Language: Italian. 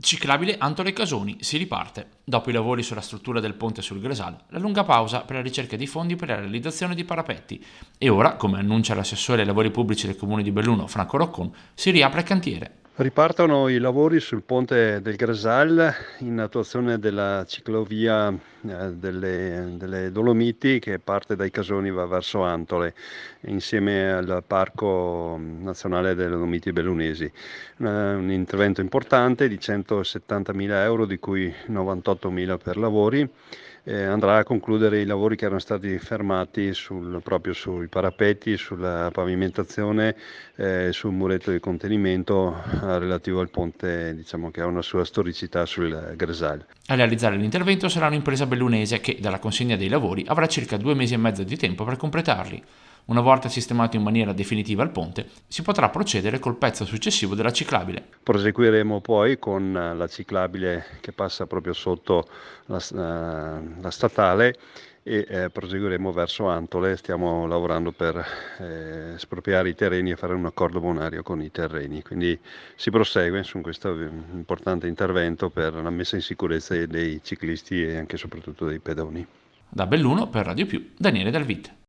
Ciclabile Antole Casoni, si riparte. Dopo i lavori sulla struttura del ponte sul Gresal, la lunga pausa per la ricerca di fondi per la realizzazione di parapetti. E ora, come annuncia l'assessore ai lavori pubblici del comune di Belluno, Franco Roccon, si riapre il cantiere. Ripartono i lavori sul ponte del Gresal in attuazione della ciclovia delle Dolomiti che parte dai Casoni e va verso Antole, insieme al Parco Nazionale delle Dolomiti Bellunesi. Un intervento importante di 170.000 euro, di cui 98.000 per lavori. Andrà a concludere i lavori che erano stati fermati proprio sui parapetti, sulla pavimentazione, sul muretto di contenimento relativo al ponte, diciamo che ha una sua storicità sul Gresal. A realizzare l'intervento sarà un'impresa bellunese che, dalla consegna dei lavori, avrà circa 2 mesi e mezzo di tempo per completarli. Una volta sistemato in maniera definitiva il ponte, si potrà procedere col pezzo successivo della ciclabile. Proseguiremo poi con la ciclabile che passa proprio sotto la statale e proseguiremo verso Antole. Stiamo lavorando per espropriare i terreni e fare un accordo bonario con i terreni. Quindi si prosegue su questo importante intervento per la messa in sicurezza dei ciclisti e anche e soprattutto dei pedoni. Da Belluno per Radio Più, Daniele Dalvit.